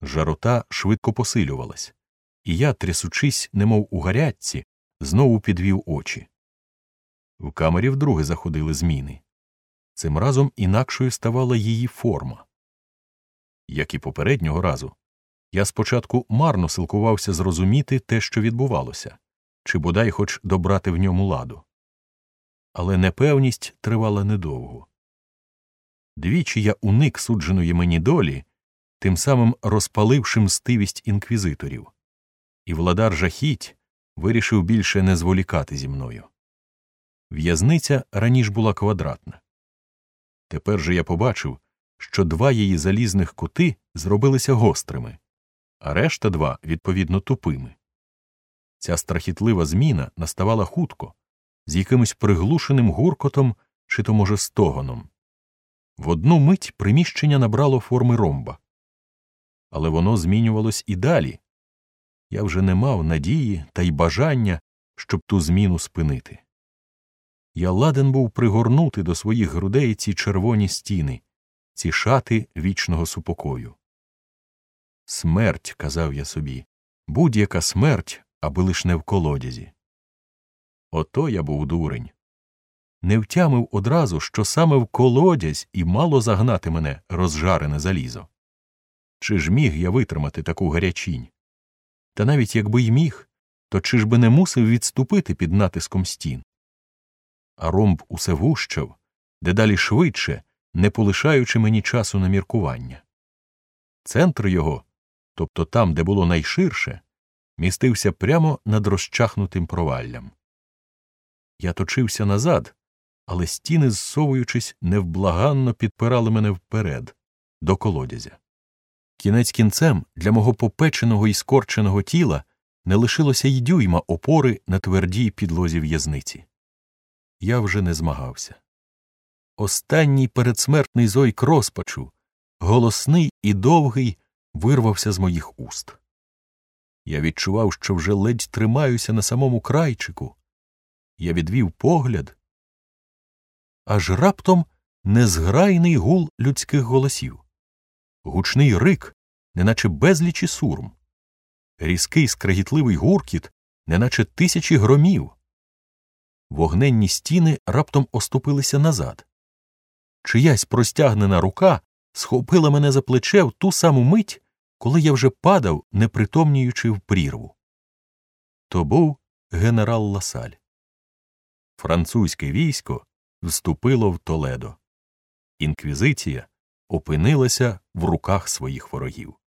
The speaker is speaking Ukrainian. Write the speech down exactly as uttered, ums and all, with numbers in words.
Жарота швидко посилювалась, і я, трясучись, немов у гарячці, знову підвів очі. В камері вдруге заходили зміни. Цим разом інакшою ставала її форма. Як і попереднього разу, я спочатку марно силкувався зрозуміти те, що відбувалося, чи бодай хоч добрати в ньому ладу. Але непевність тривала недовго. Двічі я уник судженої мені долі, тим самим розпаливши мстивість інквізиторів, і владар жахіть вирішив більше не зволікати зі мною. В'язниця раніше була квадратна. Тепер же я побачив, що два її залізних кути зробилися гострими, а решта два, відповідно, тупими. Ця страхітлива зміна наставала хутко, з якимось приглушеним гуркотом чи то, може, стогоном. В одну мить приміщення набрало форми ромба. Але воно змінювалось і далі. Я вже не мав надії та й бажання, щоб ту зміну спинити. Я ладен був пригорнути до своїх грудей ці червоні стіни, ці шати вічного супокою. Смерть, казав я собі, будь-яка смерть, аби лиш не в колодязі. Ото я був дурень. Не втямив одразу, що саме в колодязь і мало загнати мене розжарене залізо. Чи ж міг я витримати таку гарячінь? Та навіть якби й міг, то чи ж би не мусив відступити під натиском стін? А ромб усе вущав, дедалі швидше, не полишаючи мені часу на міркування. Центр його, тобто там, де було найширше, містився прямо над розчахнутим проваллям. Я точився назад, але стіни, зсовуючись, невблаганно підпирали мене вперед, до колодязя. Кінець кінцем для мого попеченого і скорченого тіла не лишилося й дюйма опори на твердій підлозі в'язниці. Я вже не змагався. Останній передсмертний зойк розпачу, голосний і довгий, вирвався з моїх уст. Я відчував, що вже ледь тримаюся на самому крайчику. Я відвів погляд. Аж раптом незграйний гул людських голосів. Гучний рик, неначе безлічі сурм. Різкий скрегітливий гуркіт, неначе тисячі громів. Вогненні стіни раптом оступилися назад. Чиясь простягнена рука схопила мене за плече в ту саму мить, коли я вже падав, непритомніючи в прірву. То був генерал Ласаль. Французьке військо вступило в Толедо. Інквізиція опинилася в руках своїх ворогів.